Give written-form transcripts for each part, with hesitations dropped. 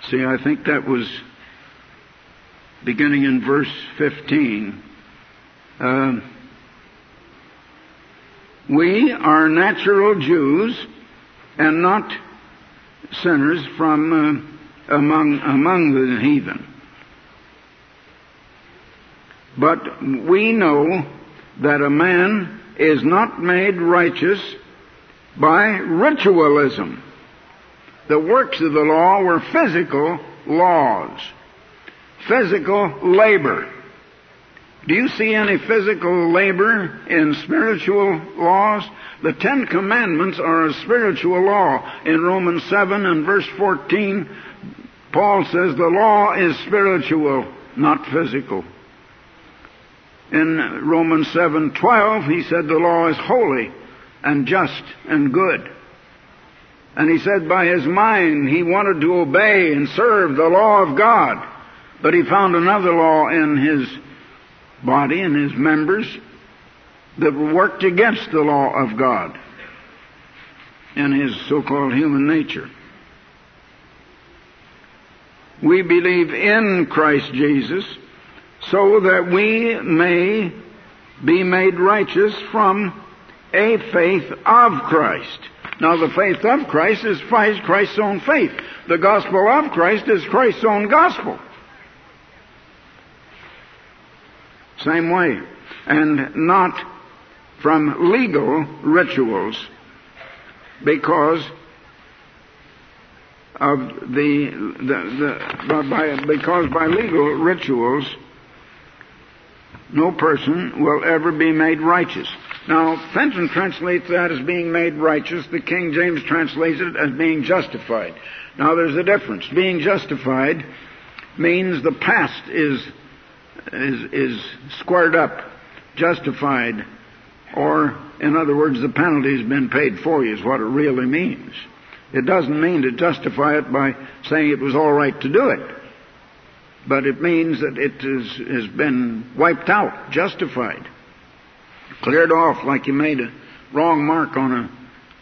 see, I think that was beginning in verse 15. We are natural Jews and not sinners from among the heathen. But we know that a man is not made righteous by ritualism. The works of the law were physical laws, physical labor. Do you see any physical labor in spiritual laws? The Ten Commandments are a spiritual law. In Romans 7 and verse 14, Paul says the law is spiritual, not physical. In Romans 7:12, he said the law is holy and just and good. And he said by his mind he wanted to obey and serve the law of God. But he found another law in his body and his members that worked against the law of God in his so-called human nature. We believe in Christ Jesus so that we may be made righteous from a faith of Christ. Now, the faith of Christ is Christ's own faith. The gospel of Christ is Christ's own gospel. Same way. And not from legal rituals, because of because by legal rituals no person will ever be made righteous. Now, Fenton translates that as being made righteous. The King James translates it as being justified. Now, there's a difference. Being justified means the past is squared up, justified, or, in other words, the penalty has been paid for you is what it really means. It doesn't mean to justify it by saying it was all right to do it, but it means that it has been wiped out, justified, cleared off, like you made a wrong mark on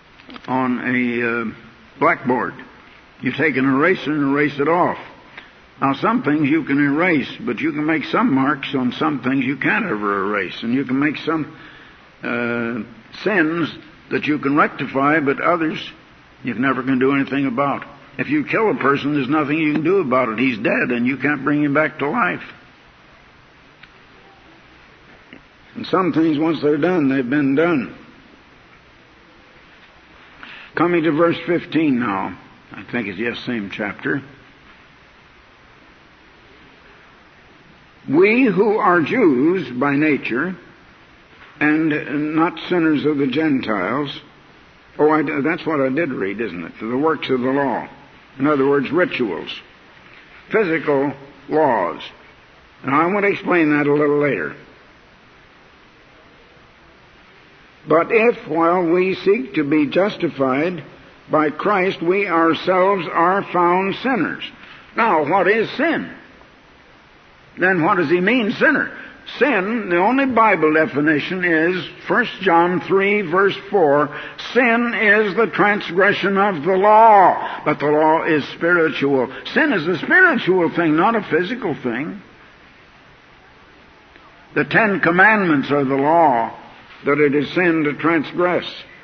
a blackboard. You take an eraser and erase it off. Now, some things you can erase, but you can make some marks on some things you can't ever erase. And you can make some sins that you can rectify, but others you never can do anything about. If you kill a person, there's nothing you can do about it. He's dead, and you can't bring him back to life. And some things, once they're done, they've been done. Coming to verse 15 now. I think it's, same chapter. We who are Jews by nature, and not sinners of the Gentiles. That's what I did read, isn't it? The works of the law. In other words, rituals. Physical laws. And I want to explain that a little later. But if, while we seek to be justified by Christ, we ourselves are found sinners. Now, what is sin? Then what does he mean, sinner? Sin, the only Bible definition is 1 John 3, verse 4. Sin is the transgression of the law, but the law is spiritual. Sin is a spiritual thing, not a physical thing. The Ten Commandments are the law that it is sin to transgress.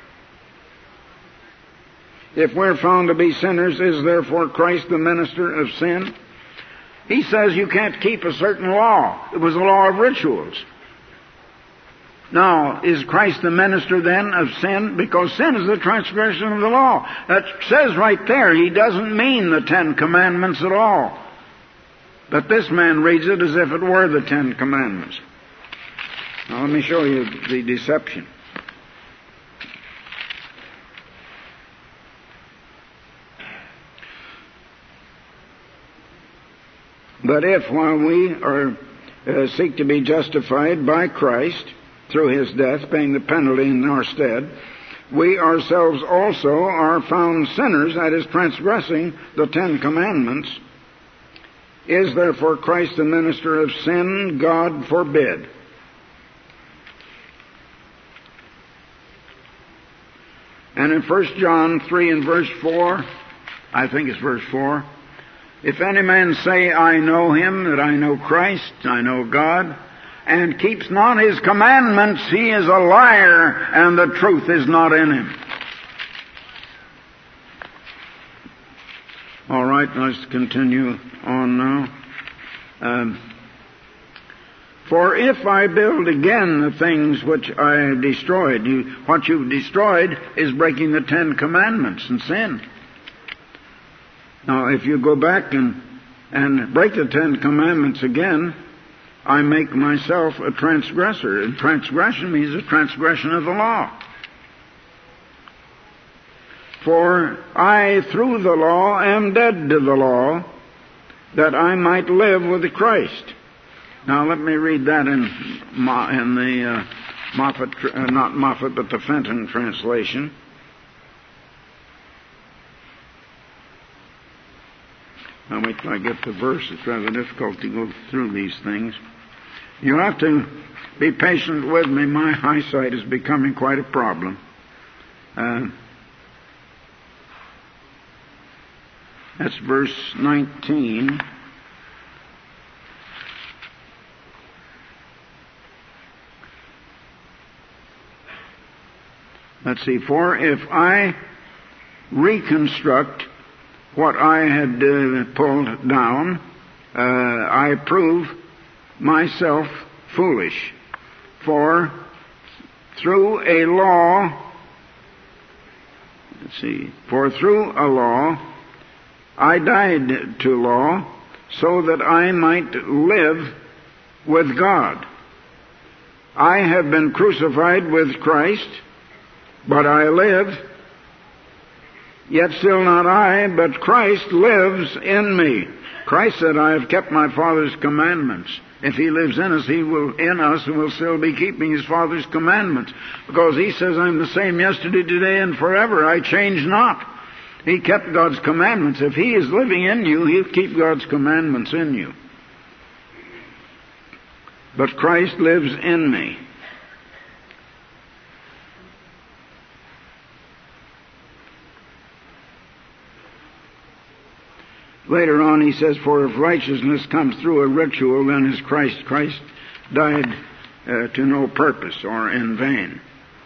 If we're found to be sinners, is therefore Christ the minister of sin? He says you can't keep a certain law. It was a law of rituals. Now, is Christ the minister then of sin? Because sin is the transgression of the law. That says right there, he doesn't mean the Ten Commandments at all. But this man reads it as if it were the Ten Commandments. Now, let me show you the deception. But if, while we seek to be justified by Christ through his death, paying the penalty in our stead, we ourselves also are found sinners, that is, transgressing the Ten Commandments, is therefore Christ the minister of sin? God forbid. And in 1 John 3 and verse 4, I think it's verse 4, If any man say, I know him, that I know Christ, I know God, and keeps not his commandments, he is a liar, and the truth is not in him. All right, let's continue on now. For if I build again the things which I have destroyed, what you've destroyed is breaking the 10 Commandments and sin. Now, if you go back and break the 10 Commandments again, I make myself a transgressor. And transgression means a transgression of the law. For I, through the law, am dead to the law, that I might live with Christ. Now, let me read that in the not Moffat, but the Fenton translation. Now, wait till I get the verse. It's rather difficult to go through these things. You have to be patient with me. My eyesight is becoming quite a problem. That's verse 19. Let's see. For if I reconstruct what I had pulled down, I prove myself foolish. For through a law, for through a law, I died to law, so that I might live with God. I have been crucified with Christ, but I live, yet still not I, but Christ lives in me. Christ said, I have kept my Father's commandments. If He lives in us, He will in us and will still be keeping His Father's commandments. Because He says, I'm the same yesterday, today, and forever. I change not. He kept God's commandments. If He is living in you, He'll keep God's commandments in you. But Christ lives in me. Later on he says, for if righteousness comes through a ritual, then is Christ. Christ died to no purpose or in vain.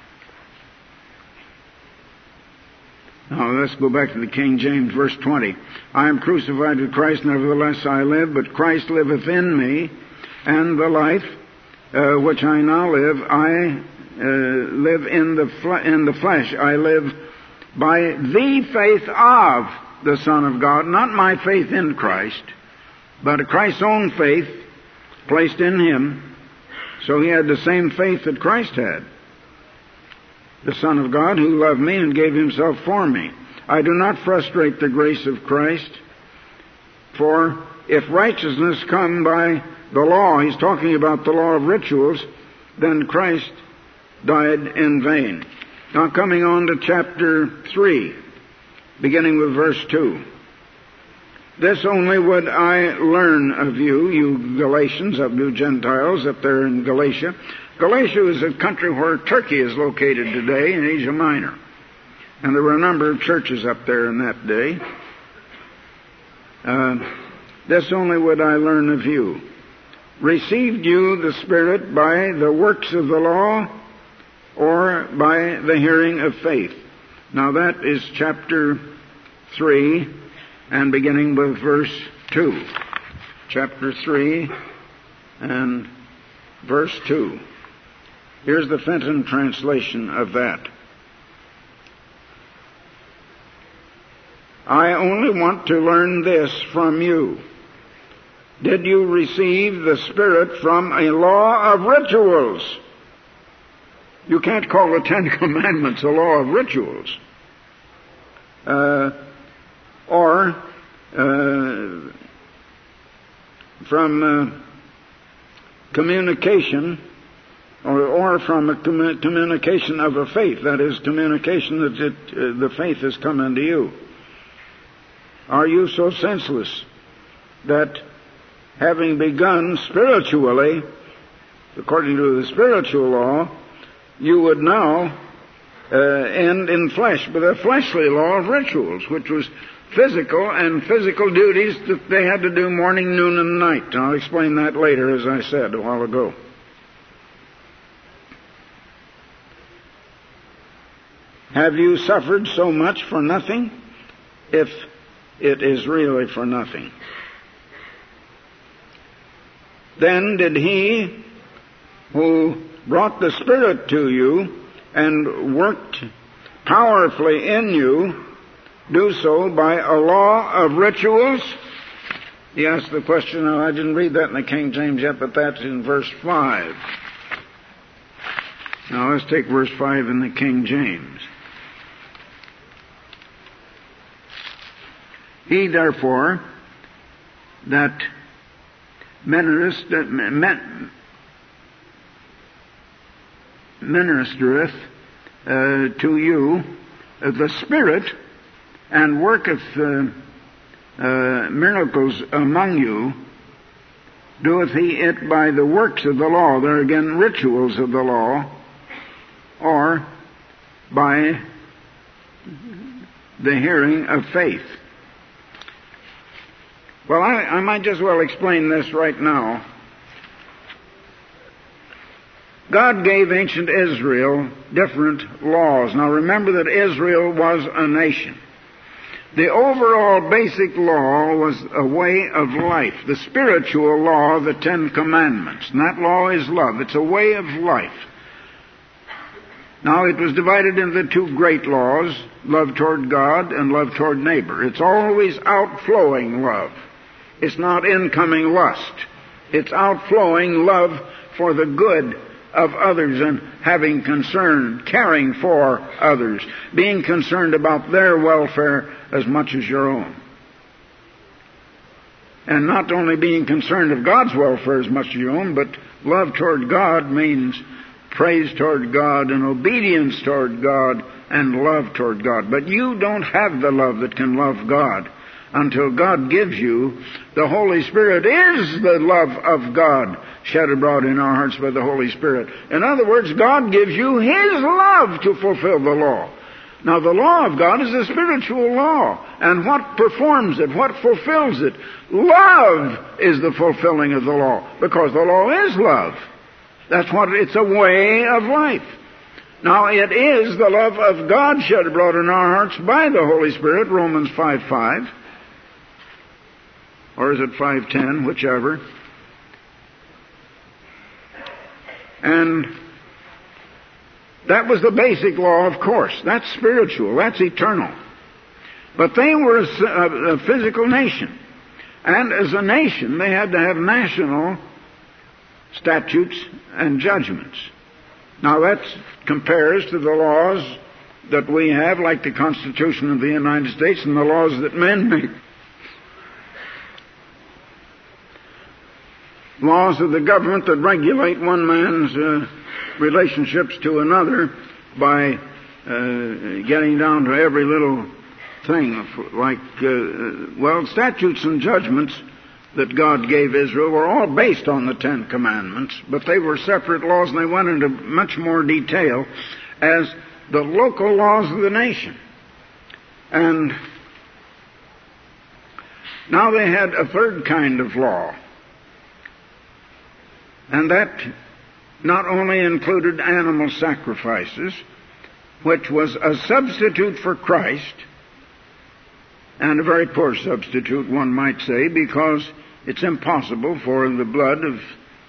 Now let's go back to the King James, verse 20. I am crucified with Christ, nevertheless I live, but Christ liveth in me, and the life which I now live, I live in the flesh. I live by the faith of the Son of God, not my faith in Christ, but Christ's own faith placed in Him. So He had the same faith that Christ had. The Son of God who loved me and gave Himself for me. I do not frustrate the grace of Christ, for if righteousness come by the law, he's talking about the law of rituals, then Christ died in vain. Now coming on to chapter 3, beginning with verse 2. This only would I learn of you, you Galatians, of you Gentiles up there in Galatia. Galatia is a country where Turkey is located today in Asia Minor. And there were a number of churches up there in that day. This only would I learn of you. Received you the Spirit by the works of the law or by the hearing of faith? Now that is chapter 3 and beginning with verse 2. Chapter 3 and verse 2. Here's the Fenton translation of that. I only want to learn this from you. Did you receive the Spirit from a law of rituals? You can't call the 10 Commandments a law of rituals. Or from communication, or from a communication of a faith. That is, communication that the faith has come unto you. Are you so senseless that having begun spiritually, according to the spiritual law, you would now end in flesh, but a fleshly law of rituals, which was physical and physical duties that they had to do morning, noon, and night. And I'll explain that later, as I said a while ago. Have you suffered so much for nothing? If it is really for nothing. Then did he who brought the Spirit to you and worked powerfully in you do so by a law of rituals? He asked the question. Now, I didn't read that in the King James yet, but that's in verse 5. Now let's take verse 5 in the King James. He therefore that ministereth to you the Spirit, and worketh miracles among you, doeth he it by the works of the law, there again rituals of the law, or by the hearing of faith? Well, I might just well explain this right now. God gave ancient Israel different laws. Now remember that Israel was a nation. The overall basic law was a way of life, the spiritual law of the Ten Commandments. And that law is love. It's a way of life. Now, it was divided into the two great laws, love toward God and love toward neighbor. It's always outflowing love. It's not incoming lust. It's outflowing love for the good of others and having concern, caring for others, being concerned about their welfare as much as your own. And not only being concerned of God's welfare as much as your own, but love toward God means praise toward God and obedience toward God and love toward God. But you don't have the love that can love God until God gives you. The Holy Spirit is the love of God shed abroad in our hearts by the Holy Spirit. In other words, God gives you His love to fulfill the law. Now, the law of God is a spiritual law. And what performs it? What fulfills it? Love is the fulfilling of the law, because the law is love. That's what it's a way of life. Now, it is the love of God shed abroad in our hearts by the Holy Spirit, Romans 5:5. Or is it 5:10, whichever. And that was the basic law, of course. That's spiritual. That's eternal. But they were a physical nation. And as a nation, they had to have national statutes and judgments. Now that compares to the laws that we have, like the Constitution of the United States and the laws that men make. Laws of the government that regulate one man's relationships to another by getting down to every little thing, like, statutes and judgments that God gave Israel were all based on the Ten Commandments, but they were separate laws, and they went into much more detail as the local laws of the nation. And now they had a third kind of law, and that not only included animal sacrifices, which was a substitute for Christ, and a very poor substitute, one might say, because it's impossible for the blood of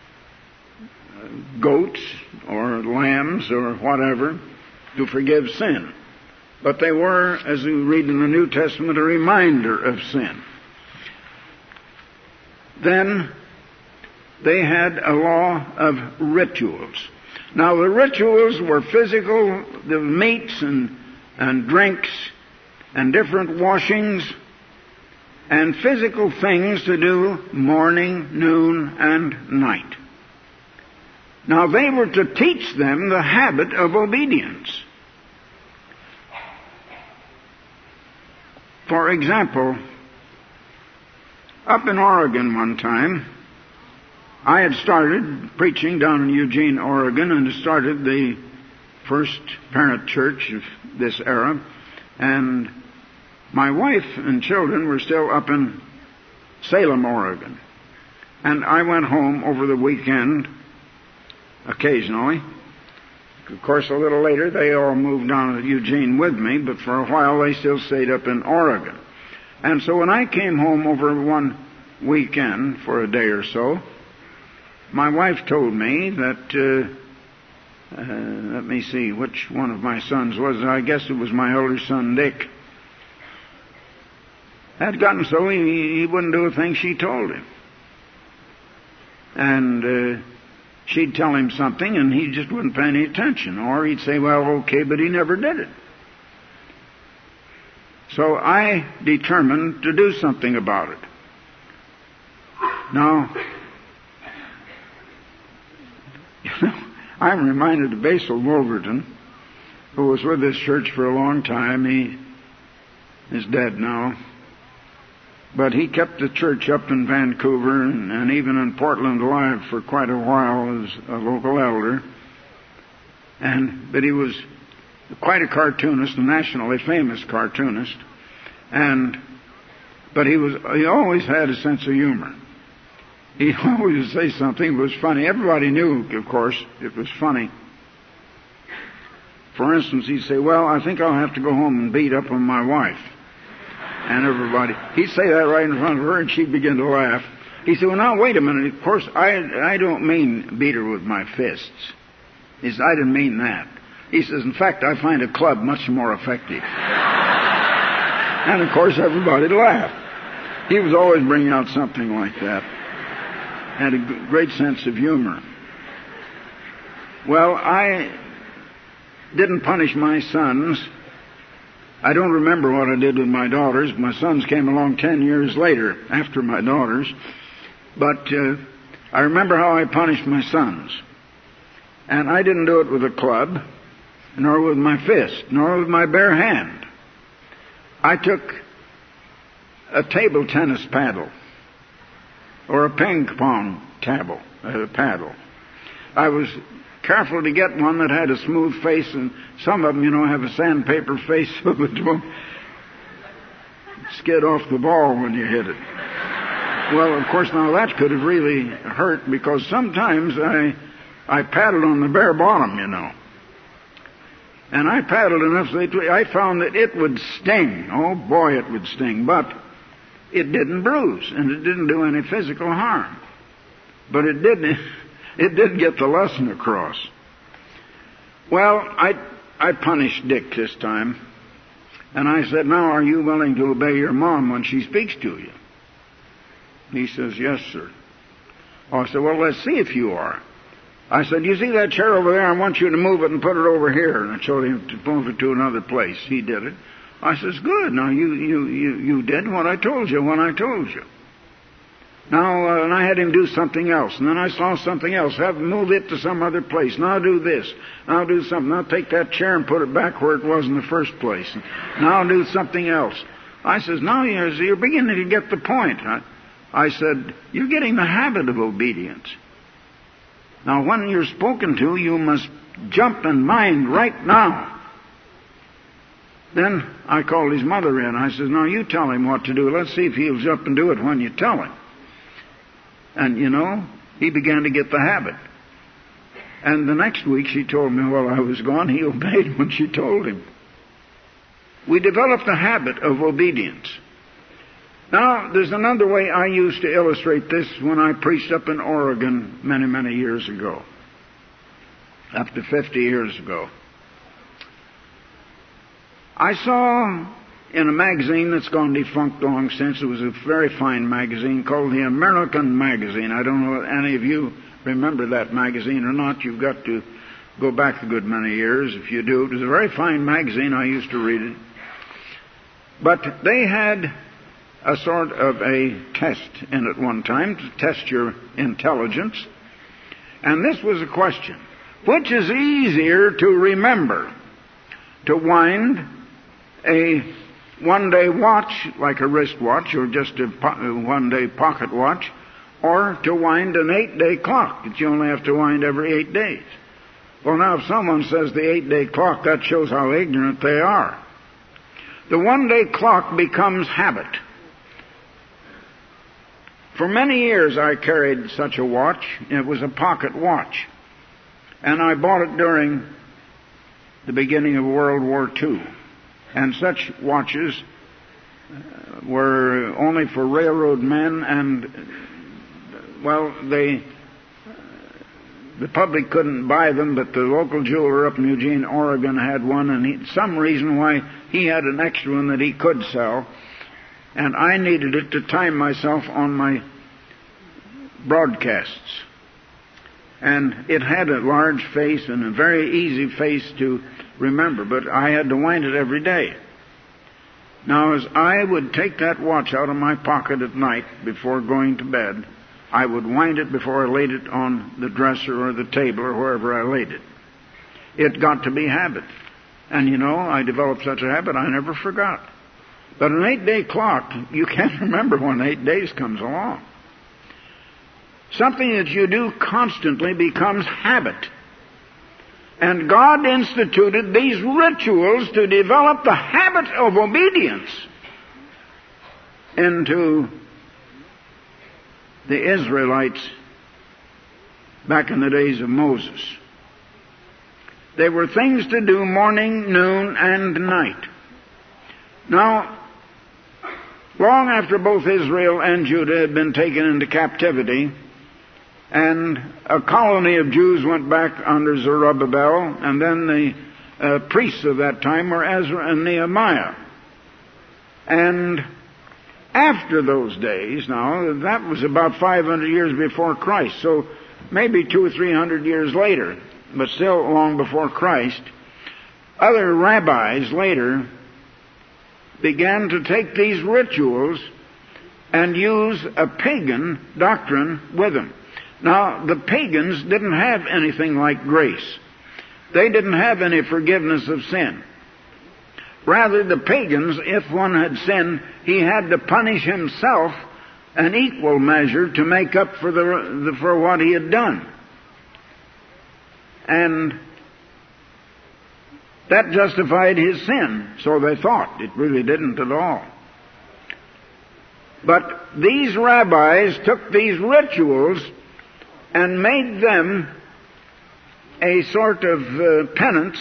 goats or lambs or whatever to forgive sin. But they were, as we read in the New Testament, a reminder of sin. Then they had a law of rituals. Now, the rituals were physical, the meats and drinks and different washings and physical things to do morning, noon, and night. Now, they were to teach them the habit of obedience. For example, up in Oregon one time, I had started preaching down in Eugene, Oregon, and started the first parent church of this era, and my wife and children were still up in Salem, Oregon. And I went home over the weekend occasionally. Of course, a little later, they all moved down to Eugene with me, but for a while they still stayed up in Oregon. And so when I came home over one weekend for a day or so, my wife told me that, let me see, which one of my sons was it? I guess it was my older son, Dick. Had gotten so he wouldn't do a thing she told him. And she'd tell him something and he just wouldn't pay any attention. Or he'd say, well, okay, but he never did it. So I determined to do something about it. Now, I'm reminded of Basil Wolverton, who was with this church for a long time. He is dead now. But he kept the church up in Vancouver and even in Portland alive for quite a while as a local elder. But he was quite a cartoonist, a nationally famous cartoonist. But he always had a sense of humor. He always would say something that was funny. Everybody knew, of course, it was funny. For instance, he'd say, well, I think I'll have to go home and beat up on my wife. And everybody, he'd say that right in front of her, and she'd begin to laugh. He said, well, now, wait a minute. Of course, I don't mean beat her with my fists. He said, I didn't mean that. He says, in fact, I find a club much more effective. And, of course, everybody laughed. He was always bringing out something like that. Had a great sense of humor. Well, I didn't punish my sons. I don't remember what I did with my daughters. My sons came along 10 years later, after my daughters. But I remember how I punished my sons. And I didn't do it with a club, nor with my fist, nor with my bare hand. I took a table tennis paddle, or a ping pong paddle. I was careful to get one that had a smooth face, and some of them, have a sandpaper face so that it won't skid off the ball when you hit it. Well, of course, now that could have really hurt, because sometimes I paddled on the bare bottom, And I paddled enough that I found that it would sting. Oh, boy, it would sting. But it didn't bruise, and it didn't do any physical harm. But it did get the lesson across. Well, I punished Dick this time. And I said, now, are you willing to obey your mom when she speaks to you? He says, yes, sir. I said, well, let's see if you are. I said, you see that chair over there? I want you to move it and put it over here. And I told him to move it to another place. He did it. I says, good. Now, you did what I told you when I told you. Now, and I had him do something else. And then I saw something else. Have him move it to some other place. Now do this. Now do something. Now take that chair and put it back where it was in the first place. And now do something else. I says, now you're beginning to get the point. I said, you're getting the habit of obedience. Now, when you're spoken to, you must jump in mind right now. Then I called his mother in. I says, now you tell him what to do. Let's see if he'll jump and do it when you tell him. And, he began to get the habit. And the next week she told me while I was gone, he obeyed when she told him. We developed a habit of obedience. Now, there's another way I used to illustrate this when I preached up in Oregon many, many years ago. Up to 50 years ago. I saw in a magazine that's gone defunct long since, it was a very fine magazine called the American Magazine. I don't know if any of you remember that magazine or not. You've got to go back a good many years if you do. It was a very fine magazine. I used to read it. But they had a sort of a test in it one time to test your intelligence. And this was a question. Which is easier to remember? To wind a one-day watch, like a wristwatch, or just a one-day pocket watch, or to wind an 8-day clock that you only have to wind every 8 days? Well, now, if someone says the 8-day clock, that shows how ignorant they are. The 1-day clock becomes habit. For many years I carried such a watch. It was a pocket watch. And I bought it during the beginning of World War II. And such watches were only for railroad men, and, well, the public couldn't buy them, but the local jeweler up in Eugene, Oregon had one, and some reason why he had an extra one that he could sell, and I needed it to time myself on my broadcasts. And it had a large face and a very easy face to remember, but I had to wind it every day. Now, as I would take that watch out of my pocket at night before going to bed, I would wind it before I laid it on the dresser or the table or wherever I laid it. It got to be habit. And you know, I developed such a habit I never forgot. But an 8-day clock, you can't remember when 8 days comes along. Something that you do constantly becomes habit. And God instituted these rituals to develop the habit of obedience into the Israelites back in the days of Moses. They were things to do morning, noon, and night. Now, long after both Israel and Judah had been taken into captivity, and a colony of Jews went back under Zerubbabel, and then the priests of that time were Ezra and Nehemiah. And after those days, now, that was about 500 years before Christ, so maybe 200 or 300 years later, but still long before Christ, other rabbis later began to take these rituals and use a pagan doctrine with them. Now, the pagans didn't have anything like grace. They didn't have any forgiveness of sin. Rather, the pagans, if one had sinned, he had to punish himself an equal measure to make up for what he had done. And that justified his sin, so they thought. It really didn't at all. But these rabbis took these rituals and made them a sort of penance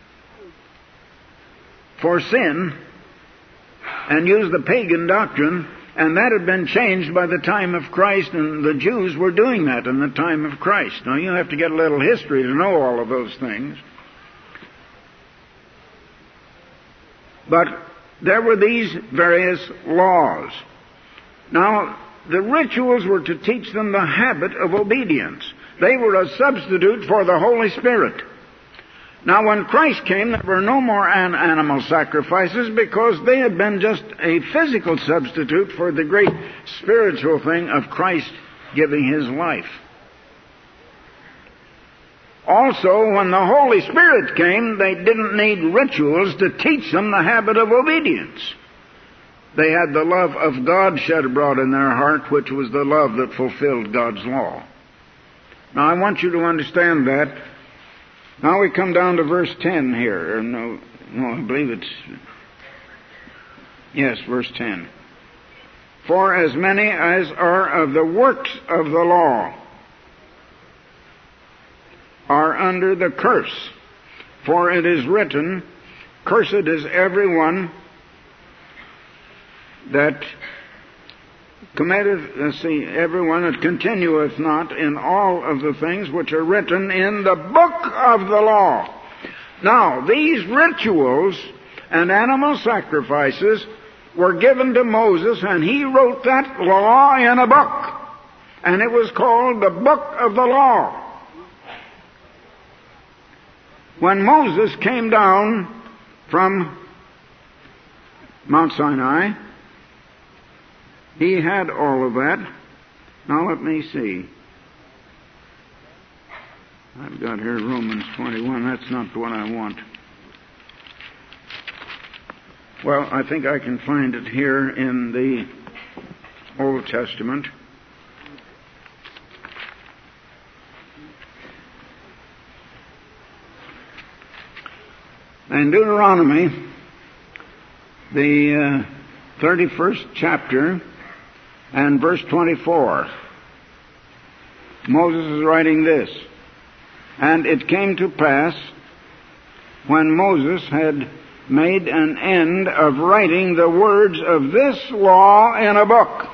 for sin, and used the pagan doctrine, and that had been changed by the time of Christ, and the Jews were doing that in the time of Christ. Now, you have to get a little history to know all of those things. But there were these various laws. Now, the rituals were to teach them the habit of obedience. They were a substitute for the Holy Spirit. Now, when Christ came, there were no more animal sacrifices, because they had been just a physical substitute for the great spiritual thing of Christ giving His life. Also, when the Holy Spirit came, they didn't need rituals to teach them the habit of obedience. They had the love of God shed abroad in their heart, which was the love that fulfilled God's law. Now, I want you to understand that. Now we come down to verse 10 here. No, I believe it's... Yes, verse 10. For as many as are of the works of the law are under the curse. For it is written, Cursed is every one that committeth, everyone that continueth not in all of the things which are written in the book of the law. Now, these rituals and animal sacrifices were given to Moses, and he wrote that law in a book. And it was called the Book of the Law. When Moses came down from Mount Sinai, he had all of that. Now let me see. I've got here Romans 21. That's not what I want. Well, I think I can find it here in the Old Testament. In Deuteronomy, the 31st chapter and verse 24, Moses is writing this: "And it came to pass, when Moses had made an end of writing the words of this law in a book,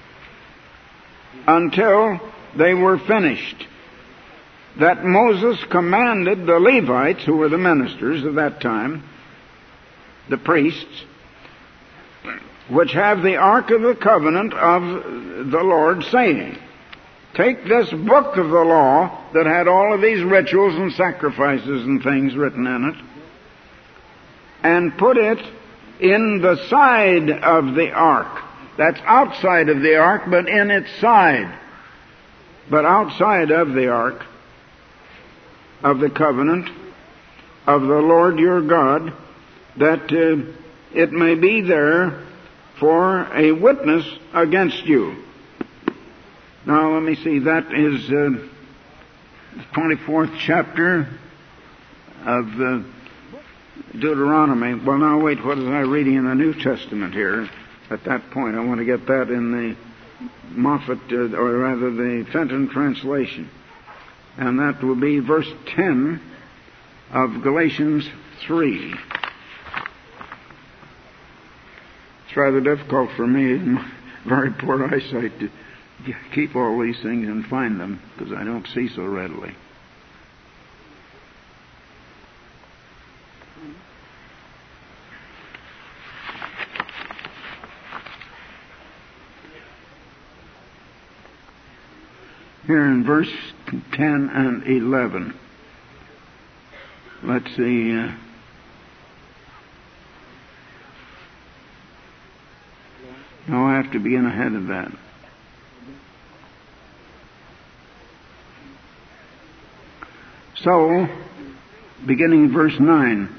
until they were finished, that Moses commanded the Levites," who were the ministers of that time, the priests, "which have the ark of the covenant of the Lord, saying, Take this book of the law," that had all of these rituals and sacrifices and things written in it, "and put it in the side of the ark." That's outside of the ark, but in its side. But outside of the ark of the covenant of the Lord your God, that it may be there for a witness against you. Now let me see, that is the 24th chapter of Deuteronomy. Well, now wait, what is I reading in the New Testament here? At that point, I want to get that in the Moffat, or rather the Fenton translation. And that will be verse 10 of Galatians 3. It's rather difficult for me, in my very poor eyesight, to keep all these things and find them, because I don't see so readily. Here in verse 10 and 11, let's see. No, I have to begin ahead of that. So, beginning in verse 9,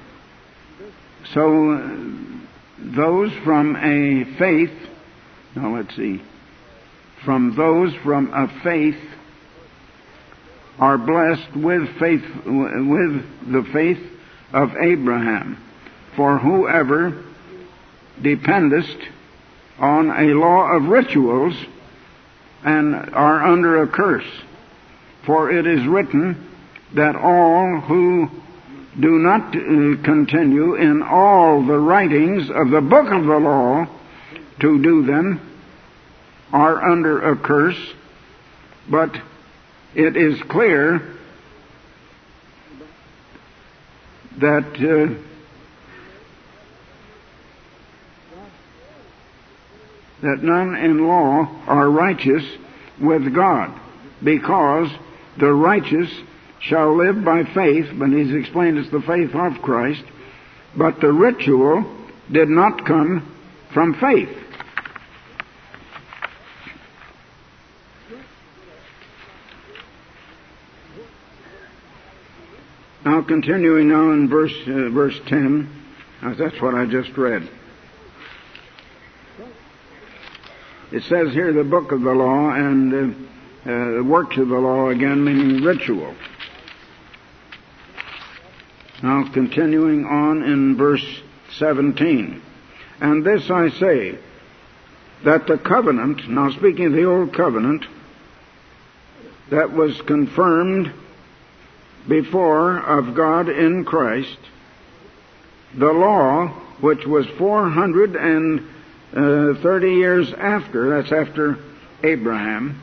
so those from a faith, now let's see, from those from a faith are blessed with the faith of Abraham. For whoever dependeth on a law of rituals and are under a curse. For it is written that all who do not continue in all the writings of the book of the law to do them are under a curse. But it is clear that none in law are righteous with God, because the righteous shall live by faith. But he's explained it's the faith of Christ. But the ritual did not come from faith. Now, continuing now in verse 10, that's what I just read. It says here the book of the law and the works of the law, again meaning ritual. Now, continuing on in verse 17. And this I say, that the covenant, now speaking of the old covenant, that was confirmed before of God in Christ, the law, which was 430 years after, that's after Abraham,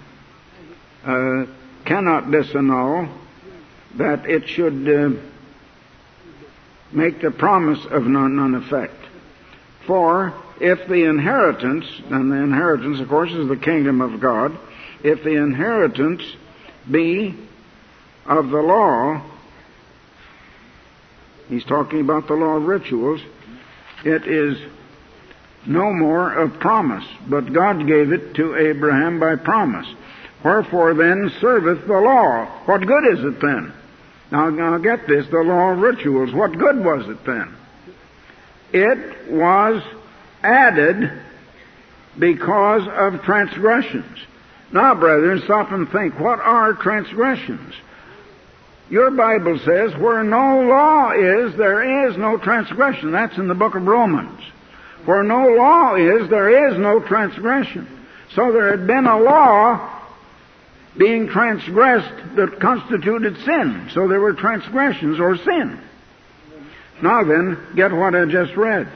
cannot disannul that it should make the promise of none effect. For if the inheritance, and the inheritance, of course, is the kingdom of God, if the inheritance be of the law, he's talking about the law of rituals, it is no more of promise, but God gave it to Abraham by promise. Wherefore then serveth the law? What good is it then? Now get this, the law of rituals, what good was it then? It was added because of transgressions. Now, brethren, stop and think, what are transgressions? Your Bible says, where no law is, there is no transgression. That's in the book of Romans. Where no law is, there is no transgression. So there had been a law being transgressed that constituted sin. So there were transgressions or sin. Now then, get what I just read.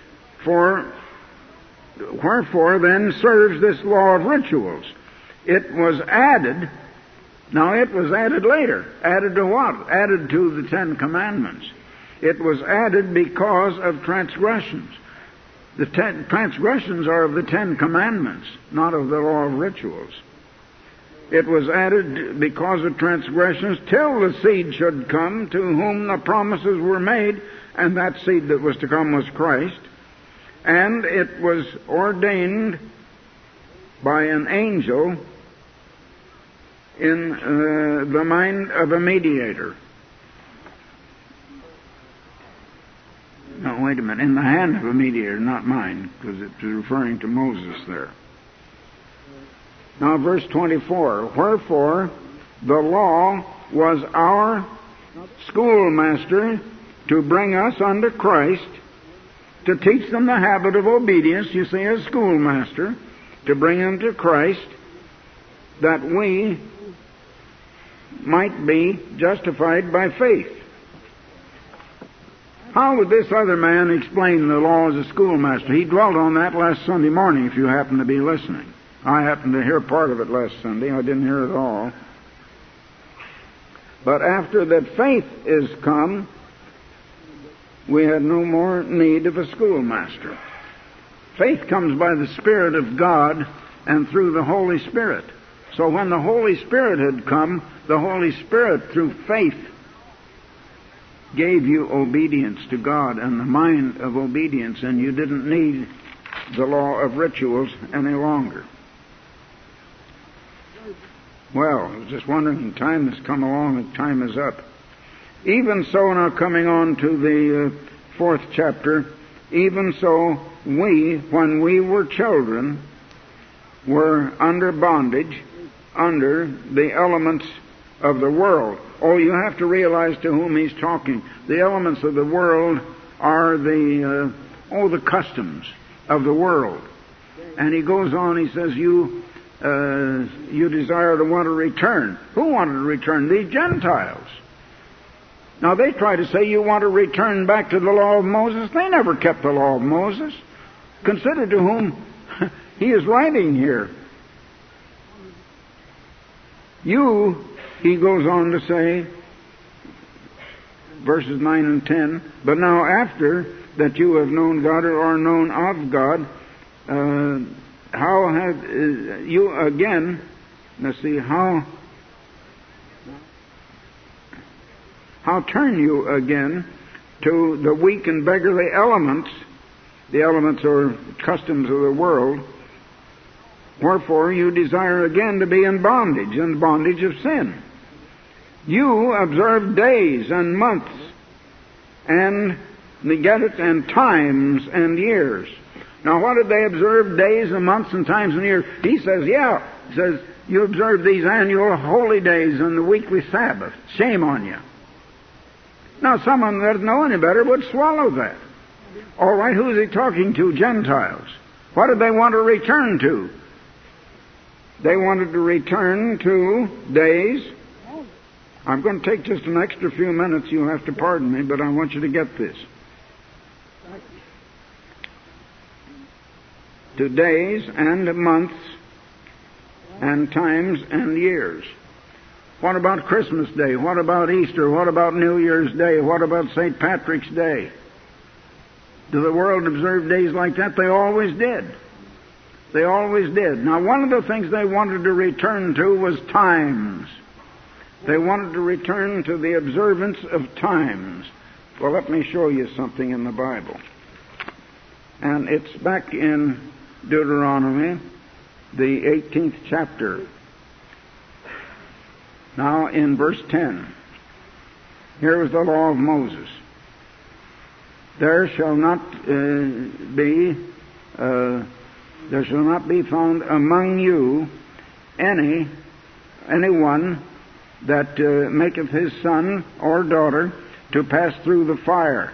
Wherefore then serves this law of rituals? It was added. Now it was added later. Added to what? Added to the Ten Commandments. It was added because of transgressions. The transgressions are of the Ten Commandments, not of the law of rituals. It was added because of transgressions till the seed should come to whom the promises were made, and that seed that was to come was Christ. And it was ordained by an angel in the mind of a mediator. No, wait a minute. In the hand of a mediator, not mine, because it's referring to Moses there. Now, verse 24. Wherefore, the law was our schoolmaster to bring us unto Christ, to teach them the habit of obedience, you see, as schoolmaster, to bring them to Christ, that we might be justified by faith. How would this other man explain the law as a schoolmaster? He dwelt on that last Sunday morning, if you happen to be listening. I happened to hear part of it last Sunday. I didn't hear it all. But after that faith is come, we had no more need of a schoolmaster. Faith comes by the Spirit of God and through the Holy Spirit. So when the Holy Spirit had come, the Holy Spirit, through faith, gave you obedience to God and the mind of obedience, and you didn't need the law of rituals any longer. Well, I was just wondering, time has come along and time is up. Even so, now coming on to the 4th chapter, even so we, when we were children, were under bondage, under the elements of the world. Oh, you have to realize to whom he's talking. The elements of the world are the customs of the world. And he goes on, he says, you desire to want to return. Who wanted to return? These Gentiles. Now they try to say you want to return back to the law of Moses. They never kept the law of Moses. Consider to whom he is writing here. You, he goes on to say, verses 9 and 10, but now after that you have known God or are known of God, how have you again, let's see, how turn you again to the weak and beggarly elements? The elements or customs of the world. Wherefore you desire again to be in bondage of sin. You observe days and months, and get it, and times and years. Now what did they observe? Days and months and times and years. He says, He says, you observe these annual holy days and the weekly Sabbath. Shame on you. Now someone that doesn't know any better would swallow that. All right, who is he talking to? Gentiles. What did they want to return to? They wanted to return to days. I'm going to take just an extra few minutes. You'll have to pardon me, but I want you to get this. To days and months and times and years. What about Christmas Day? What about Easter? What about New Year's Day? What about St. Patrick's Day? Do the world observe days like that? They always did. They always did. Now, one of the things they wanted to return to was times. They wanted to return to the observance of times. Well, let me show you something in the Bible. And it's back in Deuteronomy, the 18th chapter. Now, in verse 10, here is the law of Moses. There shall not be found among you anyone that maketh his son or daughter to pass through the fire,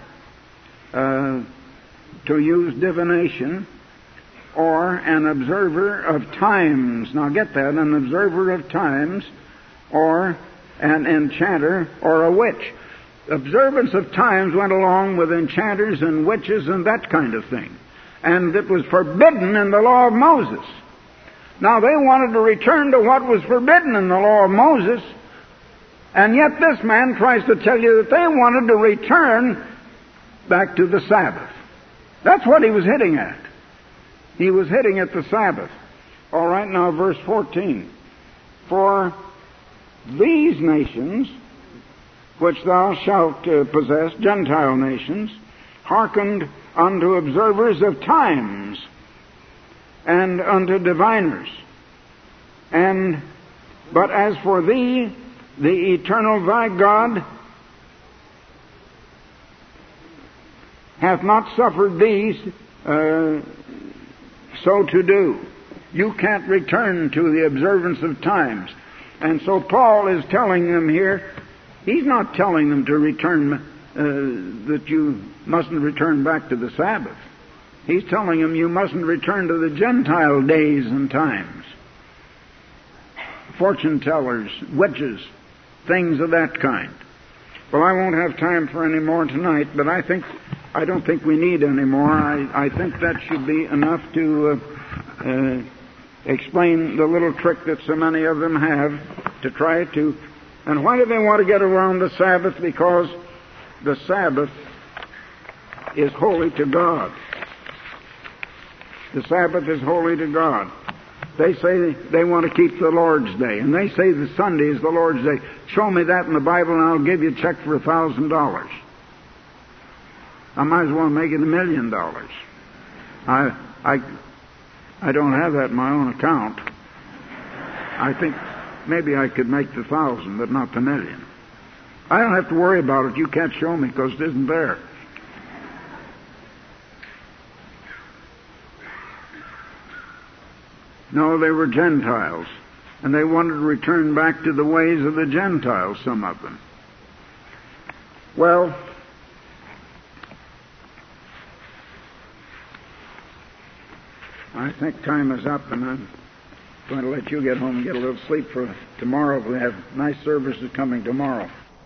to use divination, or an observer of times. Now get that, an observer of times, or an enchanter, or a witch. Observance of times went along with enchanters and witches and that kind of thing. And it was forbidden in the law of Moses. Now they wanted to return to what was forbidden in the law of Moses, and yet this man tries to tell you that they wanted to return back to the Sabbath. That's what he was hitting at. He was hitting at the Sabbath. All right, now verse 14. For these nations, which thou shalt possess, Gentile nations, hearkened unto observers of times, and unto diviners. But as for thee, the eternal thy God hath not suffered thee so to do. You can't return to the observance of times. And so Paul is telling them here, he's not telling them to return, that you mustn't return back to the Sabbath. He's telling them you mustn't return to the Gentile days and times. Fortune tellers, witches, things of that kind. Well, I won't have time for any more tonight, but I don't think we need any more. I think that should be enough to explain the little trick that so many of them have to try to. And why do they want to get around the Sabbath? Because the Sabbath is holy to God. The Sabbath is holy to God. They say they want to keep the Lord's Day, and they say the Sunday is the Lord's Day. Show me that in the Bible, and I'll give you a check for $1,000. I might as well make it $1 million. I don't have that in my own account. I think maybe I could make the 1,000, but not the million. I don't have to worry about it. You can't show me because it isn't there. No, they were Gentiles, and they wanted to return back to the ways of the Gentiles, some of them. Well, I think time is up, and I'm going to let you get home and get a little sleep for tomorrow. We have nice services coming tomorrow.